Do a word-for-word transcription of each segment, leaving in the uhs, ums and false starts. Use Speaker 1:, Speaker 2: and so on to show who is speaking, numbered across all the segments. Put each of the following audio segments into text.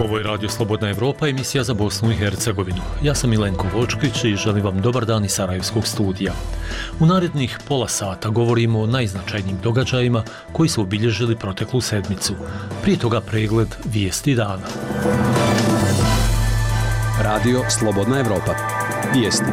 Speaker 1: Ovo je Radio Slobodna Evropa, emisija za Bosnu i Hercegovinu. Ja sam Milenko Vočkić i želim vam dobar dan iz Sarajevskog studija. U narednih pola sata govorimo o najznačajnijim događajima koji su obilježili proteklu sedmicu. Prije toga pregled vijesti dana.
Speaker 2: Radio Slobodna Evropa. Vijesti.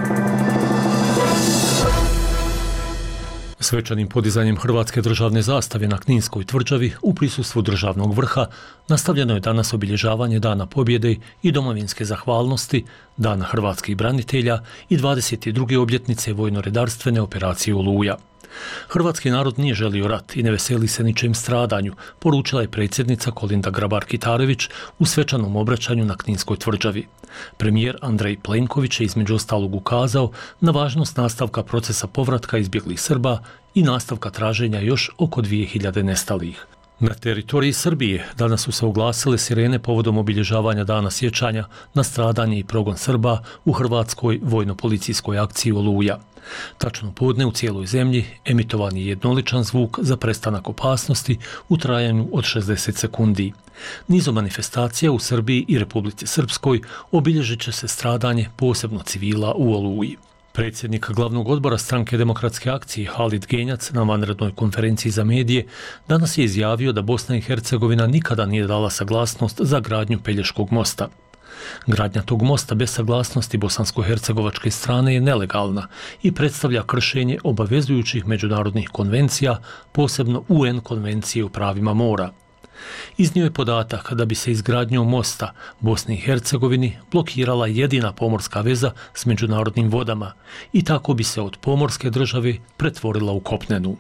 Speaker 1: Svečanim podizanjem hrvatske državne zastave na Kninskoj tvrđavi u prisustvu državnog vrha nastavljeno je danas obilježavanje Dana pobjede i domovinske zahvalnosti, Dana hrvatskih branitelja i dvadeset druge obljetnice vojno-redarstvene operacije Oluja. Hrvatski narod nije želio rat i ne veseli se ničem stradanju, poručila je predsjednica Kolinda Grabar-Kitarović u svečanom obraćanju na Kninskoj tvrđavi. Premijer Andrej Plenković je između ostalog ukazao na važnost nastavka procesa povratka izbjeglih Srba i nastavka traženja još oko dvije hiljade nestalih. Na teritoriji Srbije danas su se oglasile sirene povodom obilježavanja Dana sjećanja na stradanje i progon Srba u hrvatskoj vojno-policijskoj akciji Oluja. Tačno podne u cijeloj zemlji emitovan je jednoličan zvuk za prestanak opasnosti u trajanju od šezdeset sekundi. Nizom manifestacija u Srbiji i Republici Srpskoj obilježit će se stradanje posebno civila u Oluji. Predsjednik glavnog odbora Stranke demokratske akcije Halid Genjac na vanrednoj konferenciji za medije danas je izjavio da Bosna i Hercegovina nikada nije dala saglasnost za gradnju Pelješkog mosta. Gradnja tog mosta bez saglasnosti bosansko-hercegovačke strane je nelegalna i predstavlja kršenje obavezujućih međunarodnih konvencija, posebno U N konvencije o pravima mora. Iznio je podatak da bi se izgradnjom mosta Bosni i Hercegovini blokirala jedina pomorska veza s međunarodnim vodama i tako bi se od pomorske države pretvorila u kopnenu.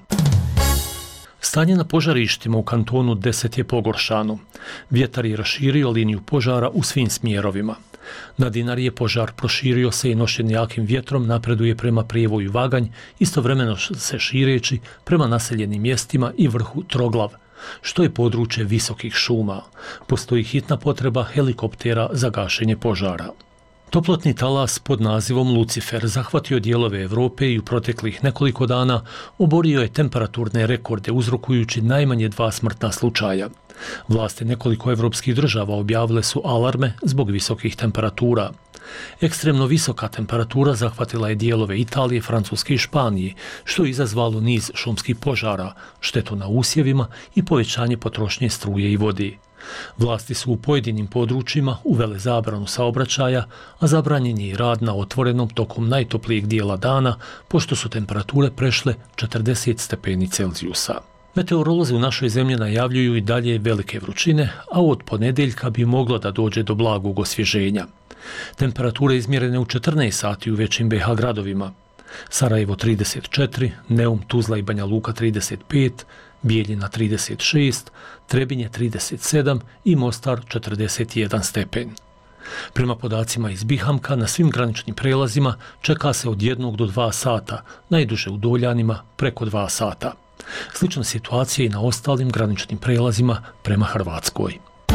Speaker 1: Stanje na požarištima u kantonu deset je pogoršano. Vjetar je raširio liniju požara u svim smjerovima. Na Dinari je požar proširio se i nošen jakim vjetrom napreduje prema prijevoju Vaganj, istovremeno se šireći prema naseljenim mjestima i vrhu Troglav, što je područje visokih šuma. Postoji hitna potreba helikoptera za gašenje požara. Toplotni talas pod nazivom Lucifer zahvatio dijelove Europe i u proteklih nekoliko dana oborio je temperaturne rekorde uzrokujući najmanje dva smrtna slučaja. Vlasti nekoliko evropskih država objavile su alarme zbog visokih temperatura. Ekstremno visoka temperatura zahvatila je dijelove Italije, Francuske i Španije, što je izazvalo niz šumskih požara, štetu na usjevima i povećanje potrošnje struje i vode. Vlasti su u pojedinim područjima uvele zabranu saobraćaja, a zabranjen je i rad na otvorenom tokom najtoplijeg dijela dana, pošto su temperature prešle četrdeset stepeni Celzijusa. Meteorolozi u našoj zemlji najavljuju i dalje velike vrućine, a od ponedjeljka bi moglo da dođe do blagog osvježenja. Temperature izmjerene u četrnaest sati u većim B iH gradovima. Sarajevo trideset četiri, Neum, Tuzla i Banja Luka trideset pet, Bijeljina trideset šest, Trebinje trideset sedam i Mostar četrdeset jedan stepen. Prema podacima iz Bihamka, na svim graničnim prelazima čeka se od jednog do dva sata, najduže u Doljanima preko dva sata. Slična situacija i na ostalim graničnim prelazima prema Hrvatskoj.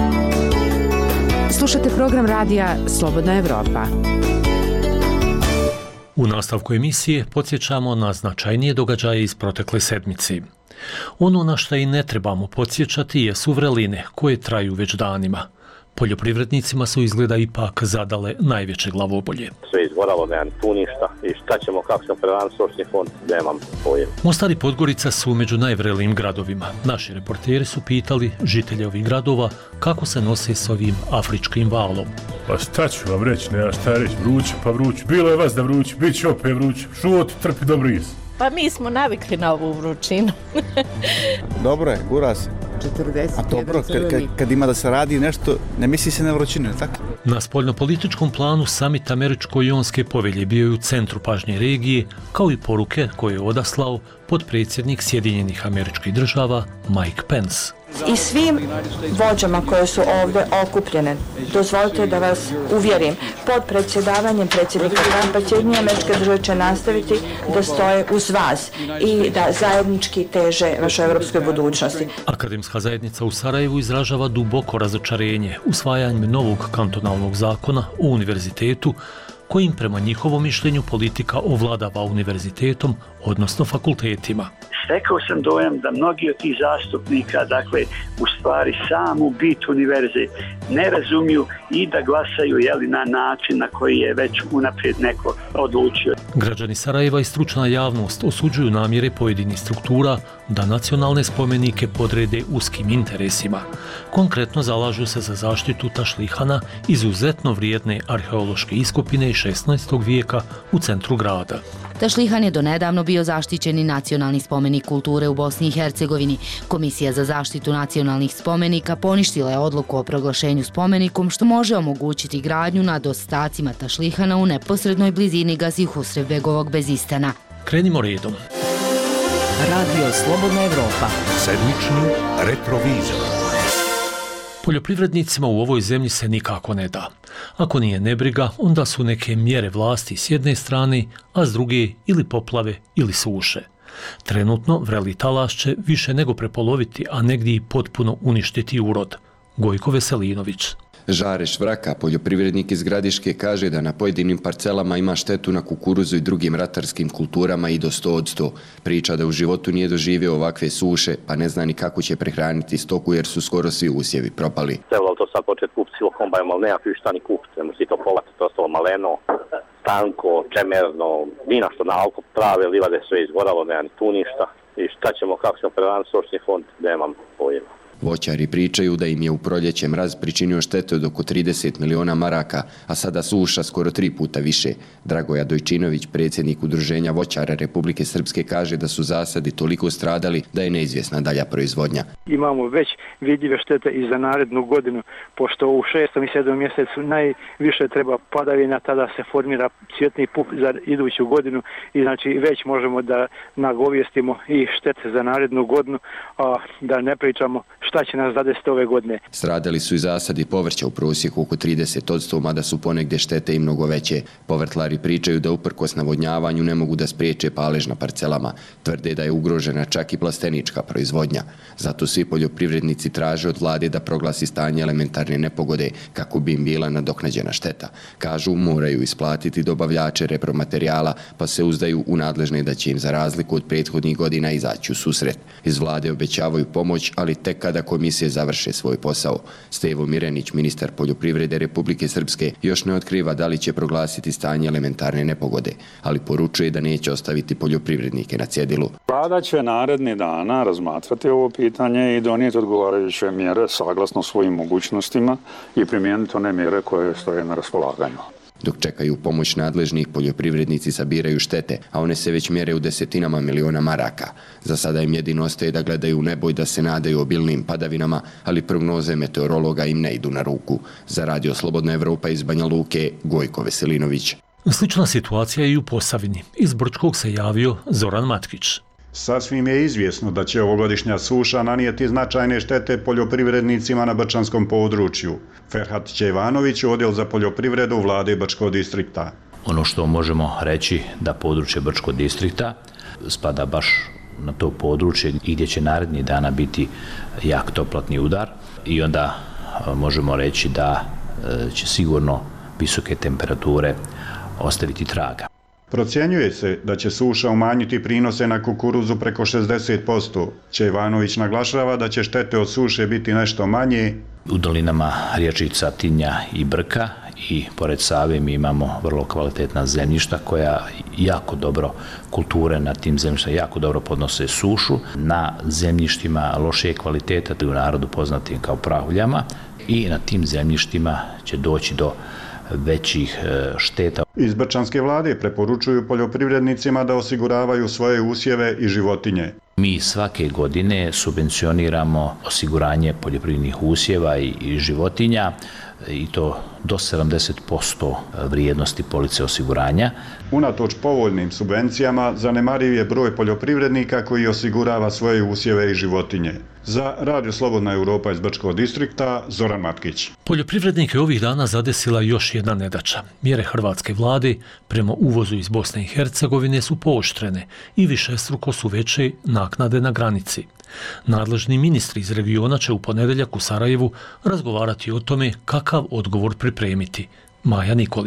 Speaker 3: Slušate program radija Slobodna Evropa.
Speaker 1: U nastavku emisije podsjećamo na značajnije događaje iz protekle sedmice. Ono na što i ne trebamo podsjećati jesu vreline koje traju već danima. Poljoprivrednicima su izgleda ipak zadale najveće glavobolje.
Speaker 4: Sve izgoralo, nemam tu ništa. I šta ćemo, kako ćemo prevraniti stočni fond, nemam pojem.
Speaker 1: Mostar i Podgorica su među najvrelijim gradovima. Naši reporteri su pitali žitelje ovih gradova kako se nose s ovim afričkim valom.
Speaker 5: Pa šta ću vam reći, nema šta reći, vruće pa vruće. Bilo je vas da vruće, bit će opet vruće. Šut, trpi do briz.
Speaker 6: Pa mi smo navikli na ovu vrućinu.
Speaker 7: Dobro je, gura se.
Speaker 3: četrdeset jedan
Speaker 7: A dobro, kad, kad, kad ima da se radi nešto, ne misli se na vrućinu, ne tako?
Speaker 1: Na spoljnopolitičkom planu samit Američko-jonske povelje bio je u centru pažnje regije, kao i poruke koje je odaslao potpredsjednik Sjedinjenih Američkih Država Mike Pence.
Speaker 8: I svim vođama koje su ovdje okupljene, dozvolite da vas uvjerim, pod predsjedavanjem predsjednika Trumpa Sjedinjene Američke Države će nastaviti da stoje uz vas i da zajednički teže vašoj evropskoj budućnosti.
Speaker 1: Akademska zajednica u Sarajevu izražava duboko razočarenje usvajanjem novog kantonalnog zakona o univerzitetu, kojim prema njihovom mišljenju politika ovladava univerzitetom, odnosno fakultetima.
Speaker 9: stekao sam dojam da mnogi od tih zastupnika, dakle, u stvari samu bit univerze ne razumiju i da glasaju jeli, na način na koji je već unaprijed neko odlučio.
Speaker 1: Građani Sarajeva i stručna javnost osuđuju namjere pojedinih struktura da nacionalne spomenike podrede uskim interesima. Konkretno zalažu se za zaštitu tašlihana, izuzetno vrijedne arheološke iskopine iz šesnaestog vijeka u centru grada.
Speaker 10: Tašlihan je donedavno bio zaštićeni nacionalni spomenik kulture u Bosni i Hercegovini. Komisija za zaštitu nacionalnih spomenika poništila je odluku o proglašenju spomenikom, što može omogućiti gradnju nad ostacima tašlihana u neposrednoj blizini Gazi Husrevbegovog bezistana.
Speaker 1: Krenimo redom.
Speaker 11: Radio Slobodna Evropa. Sedmični retrovizor.
Speaker 1: Poljoprivrednicima u ovoj zemlji se nikako ne da. Ako nije nebriga, onda su neke mjere vlasti s jedne strane, a s druge ili poplave ili suše. Trenutno vreli talas će više nego prepoloviti, a negdje i potpuno uništiti urod. Gojko Veselinović.
Speaker 12: Žareš Vraka, poljoprivrednik iz Gradiške, kaže da na pojedinim parcelama ima štetu na kukuruzu i drugim ratarskim kulturama i do sto od sto. Priča da u životu nije doživio ovakve suše, pa ne zna ni kako će prehraniti stoku jer su skoro svi usjevi propali.
Speaker 4: Trebalo to sad početi kupiti silo kombajom, ali nema šta ni kupiti, ne možete to polati, to ostalo maleno, stanko, čemerno, ni na što na alko prave, livade sve izgoralo, nema ni tu ništa. I šta ćemo, kako ćemo prehraniti stočni fond, nemam pojma.
Speaker 12: Voćari pričaju da im je u proljeće mraz pričinio štete od oko trideset miliona maraka, a sada suša skoro tri puta više. Dragoja Dojčinović, predsjednik Udruženja voćara Republike Srpske, kaže da su zasadi toliko stradali da je neizvjesna dalja proizvodnja.
Speaker 13: Imamo već vidljive štete i za narednu godinu, pošto u šestom i sedmom mjesecu najviše treba padavina, tada se formira cvjetni pup za iduću godinu i znači već možemo da nagovijestimo i štete za narednu godinu, a da ne pričamo šta će nas zadesiti ove godine.
Speaker 12: Stradali su i zasadi povrća u prosjeku oko trideset posto, mada su ponegdje štete i mnogo veće. Povrtlari pričaju da uprkos navodnjavanju ne mogu da spriječe palež na parcelama. Tvrde da je ugrožena čak i plastenička proizvodnja. Zato svi poljoprivrednici traže od vlade da proglasi stanje elementarne nepogode kako bi im bila nadoknađena šteta. Kažu, moraju isplatiti dobavljače repromaterijala, pa se uzdaju u nadležne da će im za razliku od prethodnih godina izaći u susret. Iz vlade obećavaju pomoć, ali tek kada komisije završe svoj posao. Stevo Mirenić, ministar poljoprivrede Republike Srpske, još ne otkriva da li će proglasiti stanje elementarne nepogode, ali poručuje da neće ostaviti poljoprivrednike na cjedilu.
Speaker 14: Vlada će narednih dana razmatrati ovo pitanje i donijeti odgovarajuće mjere saglasno svojim mogućnostima i primijeniti one mjere koje stoje na raspolaganju.
Speaker 12: Dok čekaju pomoć nadležnih, poljoprivrednici sabiraju štete, a one se već mjere u desetinama miliona maraka. Za sada im jedino ostaje da gledaju u nebo i da se nadaju obilnim padavinama, ali prognoze meteorologa im ne idu na ruku. Za Radio Slobodna Evropa iz Banja Luke, Gojko Veselinović.
Speaker 1: Slična situacija je i u Posavini. Iz Brčkog se javio Zoran Matkić.
Speaker 15: Sasvim je izvjesno da će ovogodišnja suša nanijeti značajne štete poljoprivrednicima na brčanskom području. Ferhat Čejvanović, odjel za poljoprivredu vlade Brčkog distrikta.
Speaker 16: Ono što možemo reći da područje Brčkog distrikta spada baš na to područje gdje će narednih dana biti jak toplatni udar i onda možemo reći da će sigurno visoke temperature ostaviti traga.
Speaker 15: Procjenjuje se da će suša umanjiti prinose na kukuruzu preko šezdeset posto. Čejvanović naglašava da će štete od suše biti nešto manje.
Speaker 16: U dolinama Rječica, Tinja i Brka i pored Save mi imamo vrlo kvalitetna zemljišta koja jako dobro, kulture na tim zemljištima jako dobro podnose sušu. Na zemljištima lošije kvaliteta, u narodu poznatim kao prahuljama, i na tim zemljištima će doći do većih šteta.
Speaker 15: Iz brčanske vlade preporučuju poljoprivrednicima da osiguravaju svoje usjeve i životinje.
Speaker 16: Mi svake godine subvencioniramo osiguranje poljoprivrednih usjeva i životinja i to do sedamdeset posto vrijednosti police osiguranja.
Speaker 15: Unatoč povoljnim subvencijama, zanemariv je broj poljoprivrednika koji osigurava svoje usjeve i životinje. Za Radio Slobodna Evropa iz Brčkog distrikta, Zoran Matkić.
Speaker 1: Poljoprivrednike ovih dana zadesila još jedna nedaća. Mjere hrvatske vlade prema uvozu iz Bosne i Hercegovine su pooštrene i višestruko su veće naknade na granici. Nadležni ministri iz regiona će u ponedjeljak u Sarajevu razgovarati o tome kakav odgovor pripremiti. Maja Nikolić.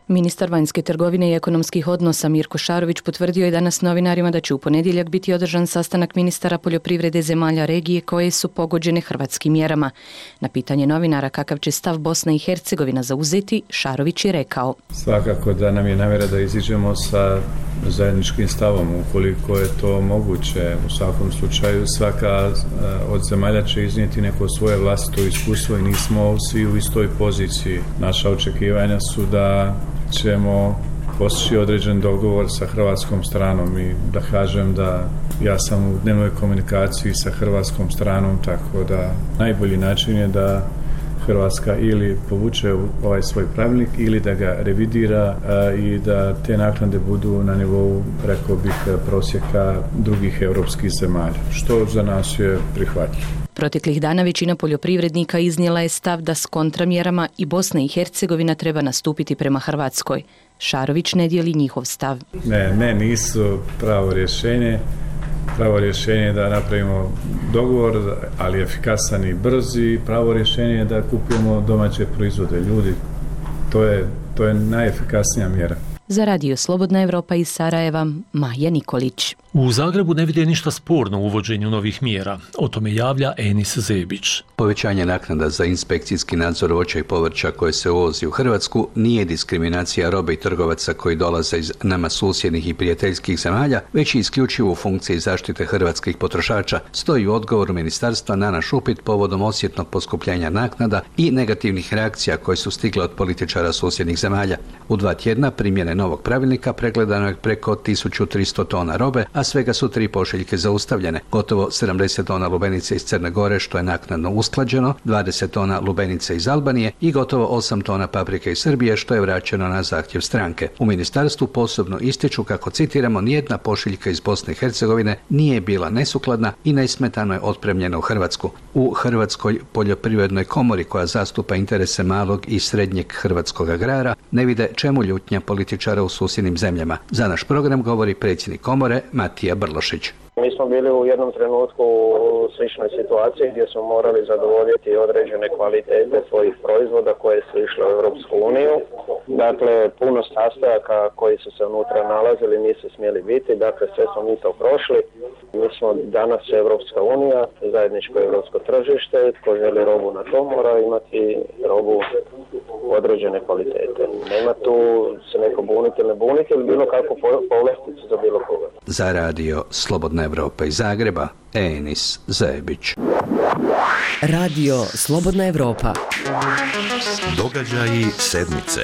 Speaker 17: Ministar vanjske trgovine i ekonomskih odnosa Mirko Šarović potvrdio je danas novinarima da će u ponedjeljak biti održan sastanak ministara poljoprivrede zemalja regije koje su pogođene hrvatskim mjerama. Na pitanje novinara kakav će stav Bosna i Hercegovina zauzeti, Šarović je rekao:
Speaker 18: Svakako da nam je namjera da iziđemo sa zajedničkim stavom, ukoliko je to moguće. U svakom slučaju svaka od zemalja će iznijeti neko svoje vlastito iskustvo i nismo svi u istoj poziciji. Naša očekivanja su da ćemo postići određen dogovor sa hrvatskom stranom i da kažem da ja sam u dnevnoj komunikaciji sa hrvatskom stranom, tako da najbolji način je da Hrvatska ili povuče ovaj svoj pravilnik ili da ga revidira a, i da te naknade budu na nivou, rekao bih, prosjeka drugih europskih zemalja, što za nas je prihvatljivo.
Speaker 17: Proteklih dana većina poljoprivrednika iznijela je stav da s kontramjerama i Bosna i Hercegovina treba nastupiti prema Hrvatskoj. Šarović ne dijeli njihov stav.
Speaker 18: Ne, ne, nisu pravo rješenje. Pravo rješenje je da napravimo dogovor, ali efikasan i brz, i pravo rješenje je da kupimo domaće proizvode. Ljudi, to je, to je najefikasnija mjera.
Speaker 17: Za Radio Slobodna Evropa iz Sarajeva, Maja Nikolić.
Speaker 1: U Zagrebu ne vide ništa sporno u uvođenju novih mjera. O tome javlja Enis Zebić.
Speaker 19: Povećanje naknada za inspekcijski nadzor voća i povrća koje se uvozi u Hrvatsku nije diskriminacija robe i trgovaca koji dolaze iz nama susjednih i prijateljskih zemalja, već i isključivo u funkciji zaštite hrvatskih potrošača, stoji u odgovoru ministarstva na naš upit povodom osjetnog poskupljenja naknada i negativnih reakcija koje su stigle od političara susjednih zemalja. U dva tjedna primjene novog pravilnika pregledano je preko tisuću tristo tona robe, a svega su tri pošiljke zaustavljene. Gotovo sedamdeset tona lubenice iz Crne Gore, što je naknadno usklađeno, dvadeset tona lubenice iz Albanije i gotovo osam tona paprike iz Srbije, što je vraćeno na zahtjev stranke. U ministarstvu posebno ističu kako, citiramo, nijedna pošiljka iz Bosne i Hercegovine nije bila nesukladna i nesmetano je otpremljena u Hrvatsku. U Hrvatskoj poljoprivrednoj komori, koja zastupa interese malog i srednjeg hrvatskog agrara, ne vide čemu ljutnja političara u susjednim zemljama. Za naš program govori predsjednik komore Matija Brlošić.
Speaker 20: Mi smo bili u jednom trenutku u sličnoj situaciji gdje smo morali zadovoljiti određene kvalitete svojih proizvoda koje su išle u Europsku uniju. Dakle, puno sastojaka koji su se unutra nalazili nisu smjeli biti, dakle sve smo mi to prošli. Mi smo danas Europska unija, zajedničko europsko tržište, tko želi robu na to mora imati robu određene kvalitete. Nema tu se neko buniti ili ne buniti ili bilo kakvu povlasticu za bilo koga.
Speaker 19: Za Radio Slobodna Evropa iz Zagreba, Enis Zebić.
Speaker 11: Radio Slobodna Evropa. Događaji sedmice.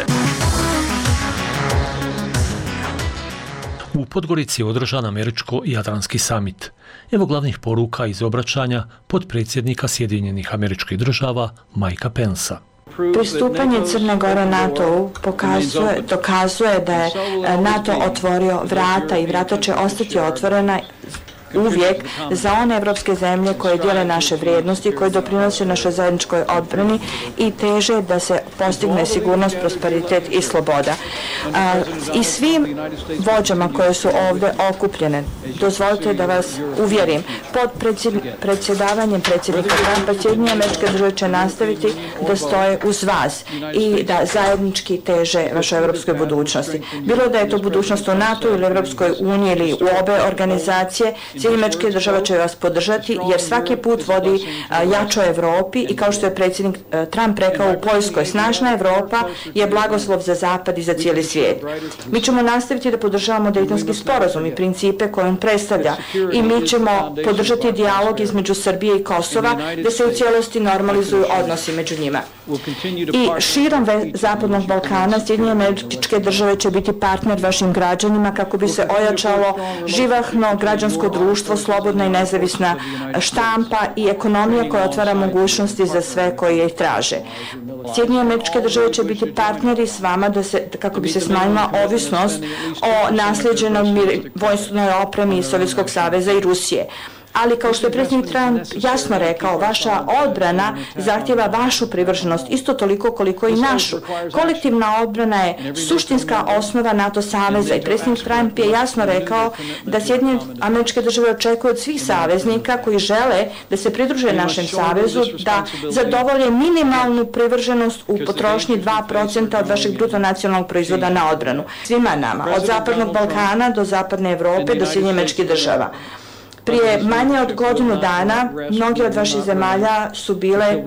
Speaker 1: U Podgorici je održan američko-jadranski samit. Evo glavnih poruka iz obraćanja potpredsjednika Sjedinjenih Američkih Država Mikea Pensa.
Speaker 8: Pristupanje Crne Gore NATO-u pokazuje, dokazuje da je NATO otvorio vrata i vrata će ostati otvorena uvijek za one evropske zemlje koje dijele naše vrijednosti, koje doprinose našoj zajedničkoj odbrani i teže da se postigne sigurnost, prosperitet i sloboda. A, I svim vođama koje su ovdje okupljene, dozvolite da vas uvjerim, pod predsjedavanjem predsjednika Trumpa Sjedinjene Američke Države će nastaviti da stoje uz vas i da zajednički teže vašoj evropskoj budućnosti. Bilo da je to budućnost u NATO ili Evropskoj uniji ili u obe organizacije, Sjedinjene Američke Države će vas podržati jer svaki put vodi a, jačoj Evropi i kao što je predsjednik a, Trump rekao u Poljskoj, snažna Evropa je blagoslov za zapad i za cijeli svijet. Mi ćemo nastaviti da podržavamo Dejtonski sporazum i principe koje on predstavlja i mi ćemo podržati dijalog između Srbije i Kosova da se u cijelosti normalizuju odnosi među njima. I širom Zapadnog Balkana Sjedinjene Američke Države će biti partner vašim građanima kako bi se ojačalo živahno građansko društvo, slobodna i nezavisna štampa i ekonomija koja otvara mogućnosti za sve koji je traže. Sjedinjene Američke Države će biti partneri s vama da se, kako bi se smanjila ovisnost o nasljeđenoj vojnoj opremi iz Sovjetskog saveza i Rusije. Ali kao što je predsjednik Trump jasno rekao, vaša odbrana zahtjeva vašu privrženost isto toliko koliko i našu. Kolektivna odbrana je suštinska osnova NATO saveza i predsjednik Trump je jasno rekao da Sjedinjene Američke Države očekuju od svih saveznika koji žele da se pridruže našem savezu da zadovolje minimalnu privrženost u potrošnji dva procenta od vašeg bruto nacionalnog proizvoda na odbranu. Svima nama, od Zapadnog Balkana do Zapadne Evrope do Sjedinjenih Američkih Država. Prije manje od godinu dana mnogi od vaših zemalja su bile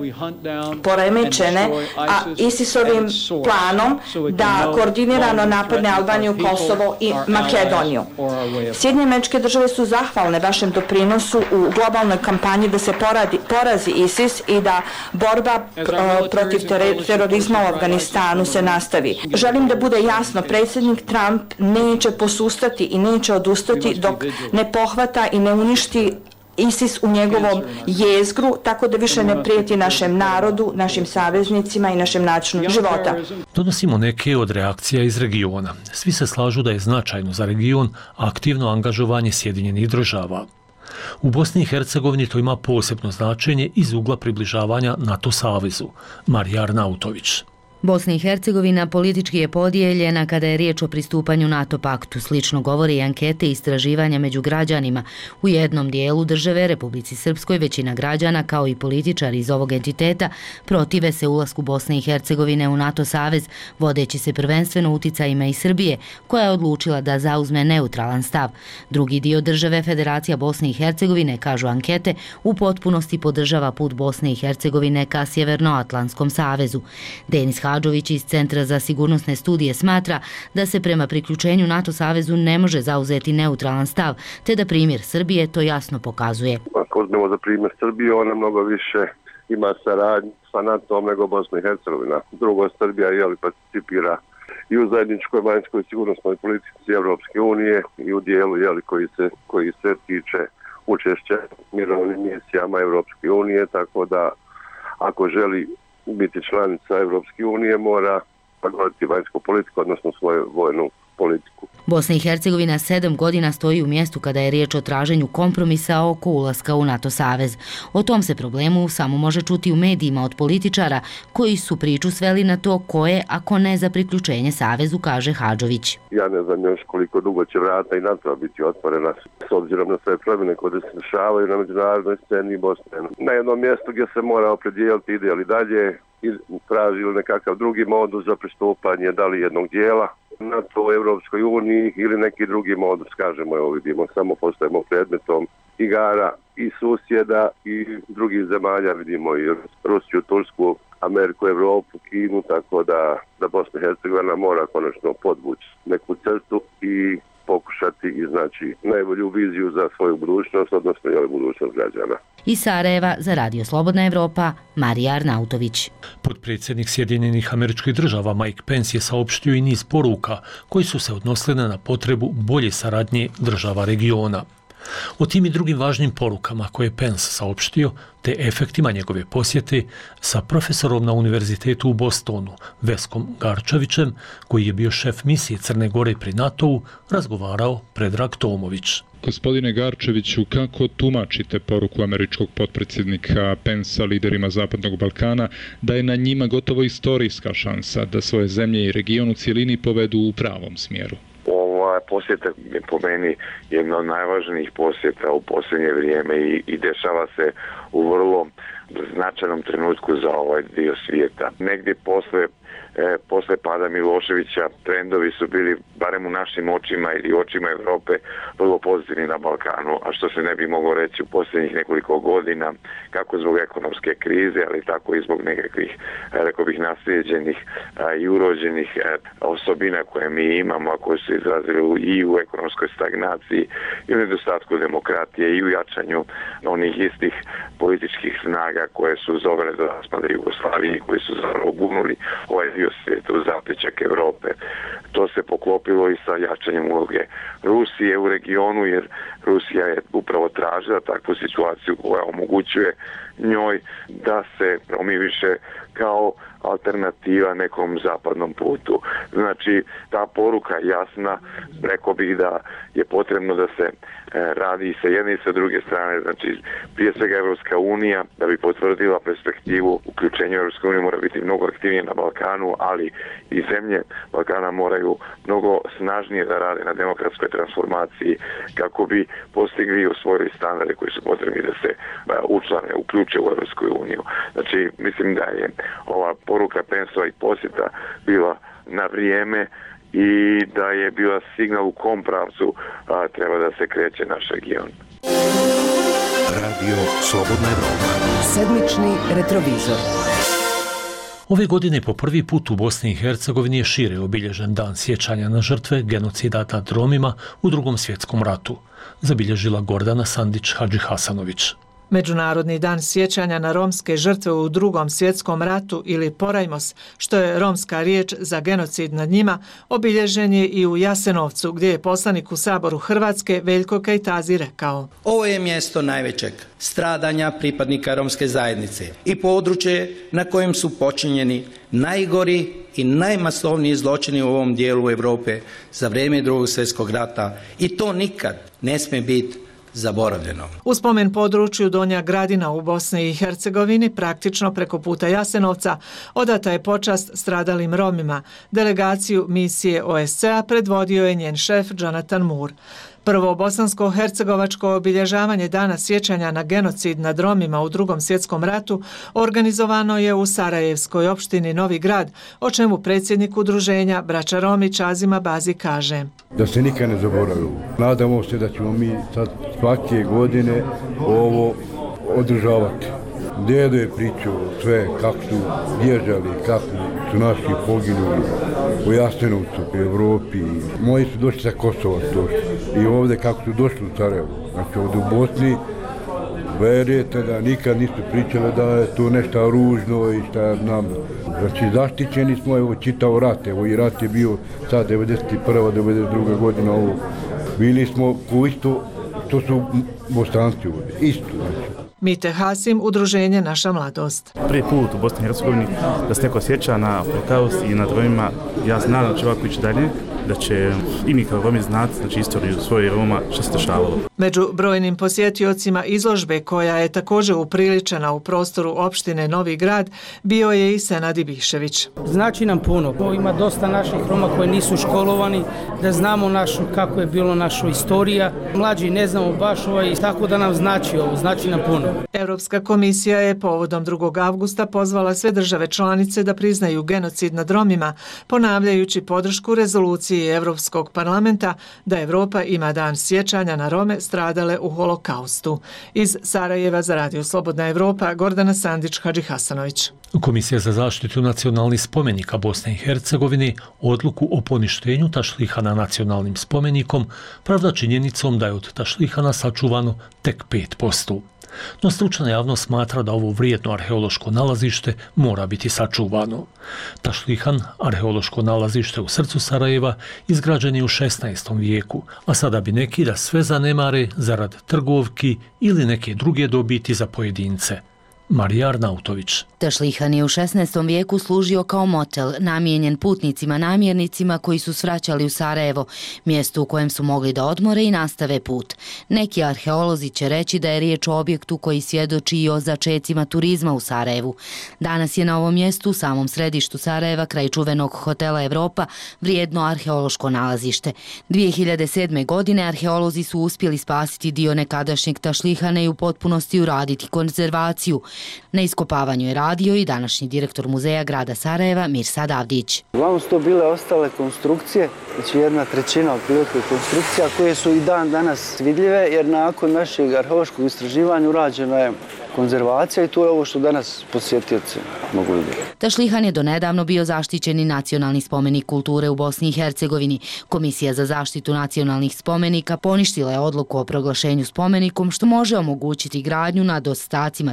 Speaker 8: poremećene, a ISIS-ovim planom da koordinirano napadne Albaniju, Kosovo i Makedoniju. Sjedinjene Američke Države su zahvalne vašem doprinosu u globalnoj kampanji da se poradi, porazi ISIS i da borba uh, protiv terorizma u Afganistanu se nastavi. Želim da bude jasno, predsjednik Trump neće posustati i neće odustati dok ne pohvata i ne uništi ISIS u njegovom jezgru, tako da više ne prijeti našem narodu, našim saveznicima i našem načinu života.
Speaker 1: Donosimo neke od reakcija iz regiona. Svi se slažu da je značajno za region aktivno angažovanje Sjedinjenih Država. U Bosni i Hercegovini to ima posebno značenje iz ugla približavanja NATO savezu. Marija Arnautović.
Speaker 10: Bosna i Hercegovina politički je podijeljena kada je riječ o pristupanju NATO paktu. Slično govori i ankete i istraživanja među građanima. U jednom dijelu države, Republici Srpskoj, većina građana, kao i političari iz ovog entiteta, protive se ulasku Bosne i Hercegovine u NATO savez, vodeći se prvenstveno uticajima iz Srbije, koja je odlučila da zauzme neutralan stav. Drugi dio države, Federacija Bosne i Hercegovine, kažu ankete, u potpunosti podržava put Bosne i Hercegovine ka Sjevernoatlantskom savezu. Denis Hadžović iz Centra za sigurnosne studije smatra da se prema priključenju NATO savezu ne može zauzeti neutralan stav, te da primjer Srbije to jasno pokazuje.
Speaker 21: Ako uzmemo za primjer Srbije, ona mnogo više ima saradnju sa NATO-om nego Bosna i Hercegovina. Drugo, Srbija je participira i u zajedničkoj vanjskoj sigurnosnoj politici Evropske unije i u dijelu jeli, koji, se, koji se tiče učešća mirovnim misijama Evropske unije, tako da ako želi biti članica Evropske unije mora provoditi vanjsku politiku, odnosno svoju vojnu politiku.
Speaker 10: Bosna i Hercegovina sedam godina stoji u mjestu kada je riječ o traženju kompromisa oko ulaska u NATO savez. O tom se problemu samo može čuti u medijima od političara koji su priču sveli na to ko je, ako ne za priključenje savezu, kaže Hadžović.
Speaker 21: Ja ne znam još koliko dugo će vrata i NATO biti otvorena s obzirom na sve promjene koje se dešavaju na međunarodnoj sceni Bosne. Na jednom mjestu gdje se mora opredijeliti ide li dalje i traži li nekakav drugi modus za pristupanje, da li jednog dijela NATO u Evropskoj uniji ili neki drugi modus, kažemo, evo vidimo, samo postajemo predmetom igara i susjeda i drugih zemalja, vidimo i Rusiju, Tursku, Ameriku, Evropu, Kinu, tako da, da Bosna i Hercegovina mora konačno podvući neku crtu i pokušati iznaći najbolju viziju za svoju budućnost, odnosno i budućnost građana.
Speaker 10: Iz Sarajeva za Radio Slobodna Evropa, Marija Arnautović.
Speaker 1: Potpredsjednik Sjedinjenih Američkih Država Mike Pence je saopštio i niz poruka koji su se odnosile na potrebu bolje saradnje država regiona. O tim i drugim važnim porukama koje je Pence saopštio, te efektima njegove posjete sa profesorom na univerzitetu u Bostonu, Veskom Garčevićem, koji je bio šef misije Crne Gore pri NATO-u, razgovarao Predrag Tomović.
Speaker 22: Gospodine Garčeviću, kako tumačite poruku američkog potpredsjednika Pensa liderima Zapadnog Balkana da je na njima gotovo istorijska šansa da svoje zemlje i region u cijelini povedu u pravom smjeru?
Speaker 23: Ova posjeta je po meni jedna od najvažnijih posjeta u posljednje vrijeme i, i dešava se u vrlo značajnom trenutku za ovaj dio svijeta. Negdje posle E, posle pada Miloševića trendovi su bili, barem u našim očima ili očima Evrope, vrlo pozitivni na Balkanu, a što se ne bi moglo reći u posljednjih nekoliko godina, kako zbog ekonomske krize, ali tako i zbog nekakvih, rekao bih, naslijeđenih a, i urođenih a, osobina koje mi imamo, a koje su izrazili i u ekonomskoj stagnaciji, i u nedostatku demokratije, i u jačanju onih istih političkih snaga koje su zovele do raspada Jugoslavije, koji su zapravo ogunuli ovaj dio svijeta u zapećak Evrope. To se poklopilo i sa jačanjem uloge Rusije u regionu, jer Rusija je upravo tražila takvu situaciju koja omogućuje njoj da se promiviše kao alternativa nekom zapadnom putu. Znači, ta poruka je jasna, rekao bih da je potrebno da se radi i sa jedne i sa druge strane, znači prije svega Evropska unija da bi potvrdila perspektivu uključenja Evropske unije mora biti mnogo aktivnije na Balkanu, ali i zemlje Balkana moraju mnogo snažnije da rade na demokratskoj transformaciji kako bi postigli i osvojili standarde koji su potrebni da se učlane, uključe u Evropsku uniju. Znači, mislim da je ova poruka Pensova i posjeta bila na vrijeme i da je bila signal u kom pravcu a, treba da se kreće naš region.
Speaker 11: Radio Slobodna Evropa. Sedmični retrovizor.
Speaker 1: Ove godine po prvi put u Bosni i Hercegovini je šire obilježen dan sjećanja na žrtve genocida nad Romima u Drugom svjetskom ratu, zabilježila Gordana Sandić-Hadžihasanović.
Speaker 2: Međunarodni dan sjećanja na romske žrtve u Drugom svjetskom ratu ili Porajmos, što je romska riječ za genocid nad njima, obilježen je i u Jasenovcu, gdje je poslanik u Saboru Hrvatske Veljko Kajtazi rekao:
Speaker 5: Ovo je mjesto najvećeg stradanja pripadnika romske zajednice i područje na kojem su počinjeni najgori i najmasovniji zločini u ovom dijelu Europe za vrijeme Drugog svjetskog rata i to nikad ne smije biti zaboravljeno.
Speaker 2: U spomen području Donja Gradina u Bosni i Hercegovini, praktično preko puta Jasenovca, odata je počast stradalim Romima. Delegaciju misije O S C-a predvodio je njen šef Jonathan Moore. Prvo bosansko-hercegovačko obilježavanje dana sjećanja na genocid nad Romima u Drugom svjetskom ratu organizovano je u Sarajevskoj opštini Novi Grad, o čemu predsjednik udruženja Braća Romi Čazima Bazi kaže:
Speaker 6: Da se nikad ne zaboravimo. Nadamo se da ćemo mi sad svake godine ovo održavati. Dedo je pričao sve kako su bježali, kako su naši poginuli u Jasenovcu, u Evropi. Moji su došli sa Kosova došli. I ovdje kako su došli u Sarajevo. Znači ovdje u Bosni, verujete da nikad nisu pričali da je to nešto ružno i šta znam. Znači zaštićeni smo, evo čitao rat, evo i rat je bio sad devedeset prva devedeset druga godina ovo. Bili smo ko isto, to su Bosanci ovdje, isto znači.
Speaker 2: Mite Hasim, udruženje Naša mladost.
Speaker 24: Prvi put u Bosni i Hercegovini da se neko sjeća na Holokaust i na Romima, ja znam da će ovako ići dalje, da će i mi kao Romi znati, znači istoriju svoje Roma što se dešavalo.
Speaker 2: Među brojnim posjetiocima izložbe, koja je također upriličena u prostoru opštine Novi Grad, bio je i Senad Ibišević.
Speaker 25: Znači nam puno. Ima dosta naših Roma koji nisu školovani, da znamo našu, kako je bilo naša istorija. Mlađi ne znamo baš ovaj, tako da nam znači ovo, znači nam puno.
Speaker 2: Europska komisija je povodom drugog avgusta pozvala sve države članice da priznaju genocid nad Romima, ponavljajući podršku rezoluciji Europskog parlamenta da Evropa ima dan sjećanja na Rome stradale u Holokaustu. Iz Sarajeva za Radio Slobodna Evropa, Gordana Sandić-Hadžihasanović.
Speaker 1: Komisija za zaštitu nacionalnih spomenika Bosne i Hercegovine odluku o poništenju Tašlihana nacionalnim spomenikom pravda činjenicom da je od Tašlihana sačuvano tek pet posto. No stručna javnost smatra da ovo vrijedno arheološko nalazište mora biti sačuvano. Tašlihan, arheološko nalazište u srcu Sarajeva, izgrađen je u šesnaestom vijeku, a sada bi neki da sve zanemare zarad trgovki ili neke druge dobiti za pojedince. Marija Arnautović.
Speaker 10: Tašlihan je u šesnaestom vijeku služio kao motel, namijenjen putnicima namjernicima koji su svraćali u Sarajevo, mjesto u kojem su mogli da odmore i nastave put. Neki arheolozi će reći da je riječ o objektu koji svjedoči i o začecima turizma u Sarajevu. Danas je na ovom mjestu, u samom središtu Sarajeva, kraj čuvenog hotela Evropa, vrijedno arheološko nalazište. dvije hiljade sedme. godine arheolozi su uspjeli spasiti dio nekadašnjeg Tašlihana i u potpunosti uraditi konzervaciju. Na iskopavanju je radio i današnji direktor muzeja grada Sarajeva Mirsad Avdić.
Speaker 26: Uglavnom su to bile ostale konstrukcije, znači jedna trećina otprilike konstrukcija koje su i dan danas vidljive, jer nakon našeg arheološkog istraživanja urađena je konzervacija i to je ovo što danas posjetioci mogu vidjeti.
Speaker 10: Tašlihan je donedavno bio zaštićeni nacionalni spomenik kulture u Bosni i Hercegovini. Komisija za zaštitu nacionalnih spomenika poništila je odluku o proglašenju spomenikom, što može omogućiti gradnju nad ostacima Tašlihana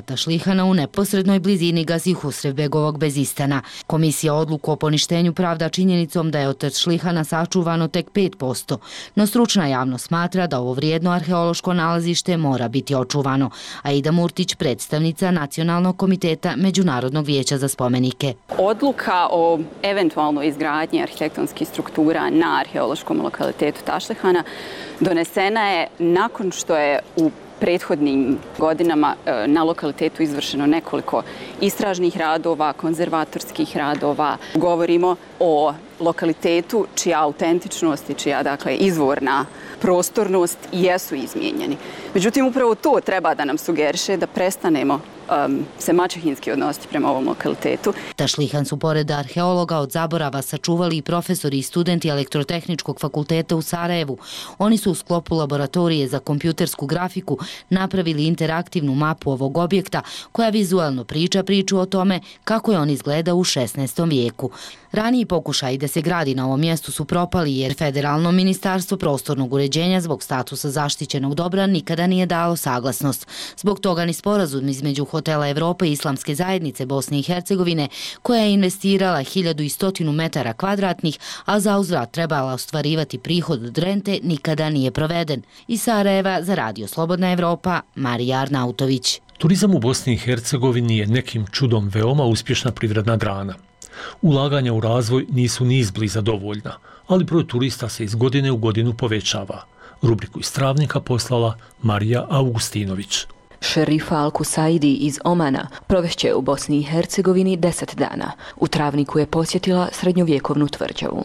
Speaker 10: Tašlihana u neposrednoj blizini Gazi Husrevbegovog Bezistana. Komisija odluku o poništenju pravda činjenicom da je od Tašlihana sačuvano tek pet posto, no stručna javnost smatra da ovo vrijedno arheološko nalazište mora biti očuvano. Aida Murtić, predstavnica Nacionalnog komiteta Međunarodnog vijeća za spomenike.
Speaker 3: Odluka o eventualnoj izgradnji arhitektonskih struktura na arheološkom lokalitetu Tašlihana donesena je nakon što je u prethodnim godinama na lokalitetu izvršeno nekoliko istražnih radova, konzervatorskih radova. Govorimo o lokalitetu čija autentičnost i čija dakle, izvorna prostornost jesu izmijenjeni. Međutim, upravo to treba da nam sugeriše da prestanemo um, se maćehinski odnositi prema ovom lokalitetu.
Speaker 10: Tašlihan su pored arheologa od zaborava sačuvali i profesori i studenti Elektrotehničkog fakulteta u Sarajevu. Oni su u sklopu laboratorije za kompjutersku grafiku napravili interaktivnu mapu ovog objekta koja vizualno priča priču o tome kako je on izgledao u šesnaestom vijeku. Raniji pokušaji da se gradi na ovom mjestu su propali jer Federalno ministarstvo prostornog uređenja zbog statusa zaštićenog dobra nikada nije dalo saglasnost. Zbog toga ni sporazum između Hotela Evrope i Islamske zajednice Bosne i Hercegovine, koja je investirala hiljadu i stotinu metara kvadratnih, a za uzvrat trebala ostvarivati prihod od rente, nikada nije proveden. Iz Sarajeva za Radio Slobodna Evropa, Marija Arnautović.
Speaker 1: Turizam u Bosni i Hercegovini je nekim čudom veoma uspješna privredna grana. Ulaganja u razvoj nisu ni izbliza dovoljna, ali broj turista se iz godine u godinu povećava. Rubriku iz Travnika poslala Marija Augustinović.
Speaker 4: Šerifa Al-Kusaidi iz Omana provešće u Bosni i Hercegovini deset dana. U Travniku je posjetila srednjovjekovnu tvrđavu.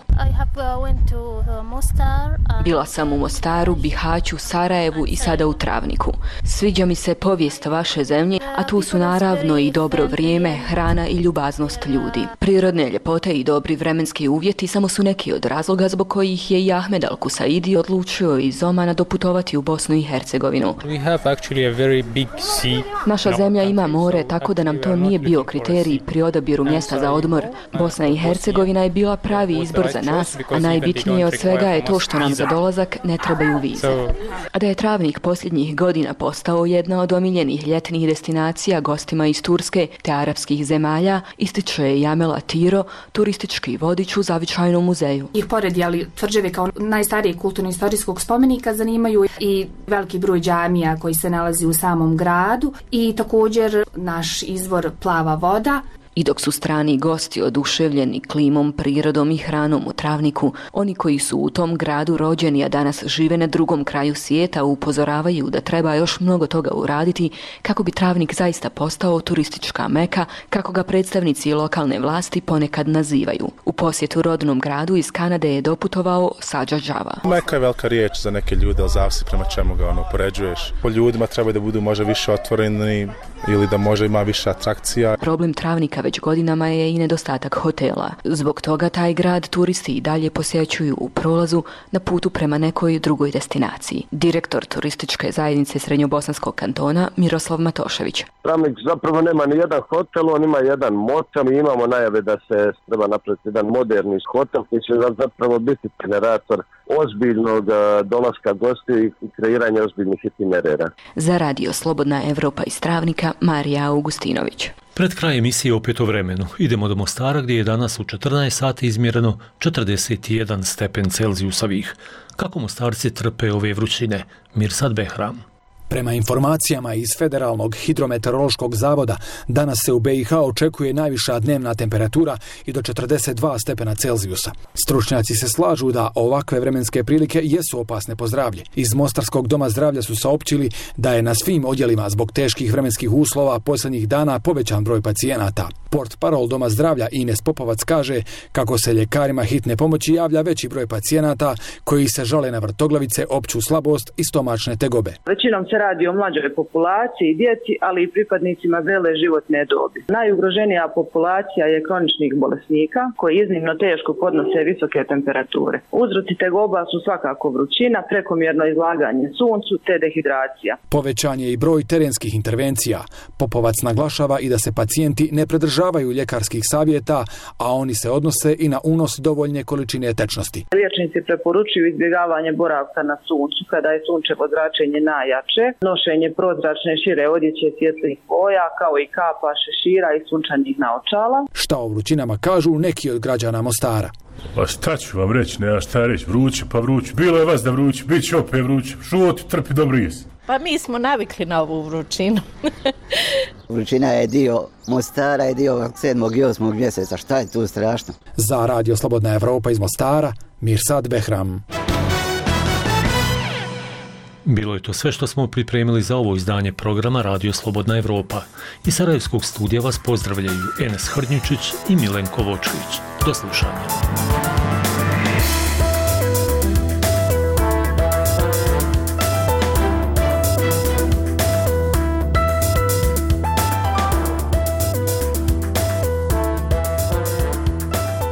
Speaker 4: Bila sam u Mostaru, Bihaću, Sarajevu i sada u Travniku. Sviđa mi se povijest vaše zemlje, a tu su naravno i dobro vrijeme, hrana i ljubaznost ljudi. Prirodne ljepote i dobri vremenski uvjeti samo su neki od razloga zbog kojih je i Ahmed Al-Kusaidi odlučio iz Omana doputovati u Bosnu i Hercegovinu. Naša zemlja ima more, tako da nam to nije bio kriterij pri odabiru mjesta za odmor. Bosna i Hercegovina je bila pravi izbor za nas, a najbitnije od svega je to što nam za dolazak ne trebaju vize. A da je Travnik posljednjih godina postao jedna od omiljenih ljetnih destinacija gostima iz Turske te arapskih zemalja, ističe Jamela Tiro, turistički vodič u Zavičajnom muzeju.
Speaker 7: Ih pored jeli, tvrđave kao najstarijeg kulturno-istorijskog spomenika zanimaju i veliki broj džamija koji se nalazi u samom gradu i također naš izvor plava voda.
Speaker 4: I dok su strani gosti oduševljeni klimom, prirodom i hranom u Travniku, oni koji su u tom gradu rođeni, a danas žive na drugom kraju svijeta, upozoravaju da treba još mnogo toga uraditi kako bi Travnik zaista postao turistička meka, kako ga predstavnici lokalne vlasti ponekad nazivaju. U posjetu rodnom gradu iz Kanade je doputovao Sađa Džava.
Speaker 9: Meka je velika riječ za neke ljude, ali zavisi prema čemu ga ono poređuješ. Po ljudima treba da budu možda više otvoreni ili da možda ima više atrakcija.
Speaker 4: Problem Travnika već godinama je i nedostatak hotela. Zbog toga taj grad turisti i dalje posjećuju u prolazu na putu prema nekoj drugoj destinaciji. Direktor turističke zajednice Srednjobosanskog kantona Miroslav Matošević.
Speaker 21: Travnik zapravo nema ni jedan hotel, on ima jedan motel. Mi imamo najave da se treba napraviti jedan moderni hotel koji će zapravo biti generator ozbiljnog dolaska gostiju i kreiranja ozbiljnih itinerera.
Speaker 4: Za Radio Slobodna Evropa iz Travnika, Marija Augustinović.
Speaker 1: Pred kraj emisije opet o vremenu. Idemo do Mostara gdje je danas u četrnaest sati izmjereno četrdeset jedan stepen Celzijusovih. Kako Mostarci trpe ove vrućine? Mirsad Behram.
Speaker 13: Prema informacijama iz Federalnog hidrometeorološkog zavoda, danas se u B i H očekuje najviša dnevna temperatura i do četrdeset dva stepena Celzijusa. Stručnjaci se slažu da ovakve vremenske prilike jesu opasne po zdravlje. Iz Mostarskog doma zdravlja su saopćili da je na svim odjelima zbog teških vremenskih uslova posljednjih dana povećan broj pacijenata. Portparol doma zdravlja Ines Popovac kaže kako se ljekarima hitne pomoći javlja veći broj pacijenata koji se žale na vrtoglavice, opću slabost i stomačne tegobe.
Speaker 14: Većinom se radi o mlađoj populaciji, djeci, ali i pripadnicima zrele životne dobi. Najugroženija populacija je kroničnih bolesnika koji iznimno teško podnose visoke temperature. Uzroci tegoba su svakako vrućina, prekomjerno izlaganje suncu te dehidracija.
Speaker 13: Povećan je i broj terenskih intervencija. Popovac naglašava i da se pacijenti ne pridržavaju ljekarskih savjeta, a oni se odnose i na unos dovoljne količine tečnosti.
Speaker 14: Liječnici preporučuju izbjegavanje boravka na suncu kada je sunčevo zračenje najjače, kože, nošenje prozračne šire odjeće svjetlih boja, kao i kapa, šešira i sunčanih naočala.
Speaker 13: Šta o vrućinama kažu neki od građana Mostara?
Speaker 12: Pa šta ću vam reći, nema šta reći, vruće pa vruće, bilo je vas da vruće, bit će opet vruće, šuti, trpi do bris.
Speaker 15: Pa mi smo navikli na ovu vrućinu.
Speaker 16: Vrućina je dio Mostara, je dio sedmog i osmog mjeseca, šta je tu strašno?
Speaker 13: Za Radio Slobodna Evropa iz Mostara, Mirsad Behram.
Speaker 1: Bilo je to sve što smo pripremili za ovo izdanje programa Radio Slobodna Evropa. Iz Sarajevskog studija vas pozdravljaju Enes Hrnjučić i Milenko Vočković. Do slušanja.